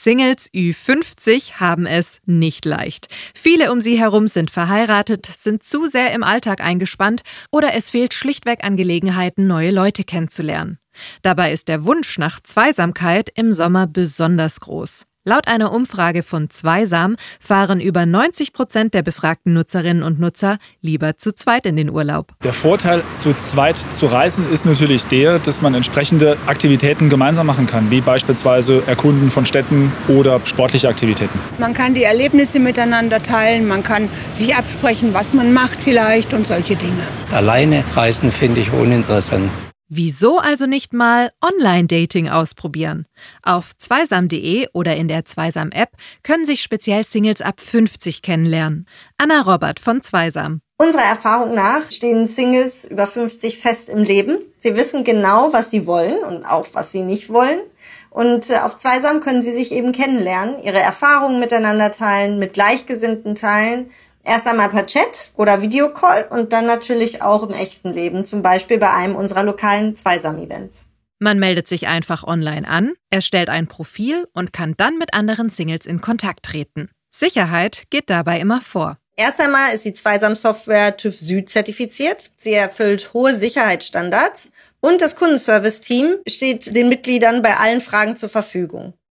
Singles Ü50 haben es nicht leicht. Viele um sie herum sind verheiratet, sind zu sehr im Alltag eingespannt oder es fehlt schlichtweg an Gelegenheiten, neue Leute kennenzulernen. Dabei ist der Wunsch nach Zweisamkeit im Sommer besonders groß. Laut einer Umfrage von Zweisam fahren über 90% der befragten Nutzerinnen und Nutzer lieber zu zweit in den Urlaub. Der Vorteil, zu zweit zu reisen, ist natürlich der, dass man entsprechende Aktivitäten gemeinsam machen kann, wie beispielsweise Erkunden von Städten oder sportliche Aktivitäten. Man kann die Erlebnisse miteinander teilen, man kann sich absprechen, was man macht vielleicht und solche Dinge. Alleine reisen finde ich uninteressant. Wieso also nicht mal Online-Dating ausprobieren? Auf zweisam.de oder in der Zweisam-App können sich speziell Singles ab 50 kennenlernen. Anna Robert von Zweisam. Unserer Erfahrung nach stehen Singles über 50 fest im Leben. Sie wissen genau, was sie wollen und auch, was sie nicht wollen. Und auf Zweisam können sie sich eben kennenlernen, ihre Erfahrungen miteinander teilen, mit Gleichgesinnten teilen. Erst einmal per Chat oder Videocall und dann natürlich auch im echten Leben, zum Beispiel bei einem unserer lokalen Zweisam-Events. Man meldet sich einfach online an, erstellt ein Profil und kann dann mit anderen Singles in Kontakt treten. Sicherheit geht dabei immer vor. Erst einmal ist die Zweisam-Software TÜV Süd zertifiziert. Sie erfüllt hohe Sicherheitsstandards und das Kundenservice-Team steht den Mitgliedern bei allen Fragen zur Verfügung.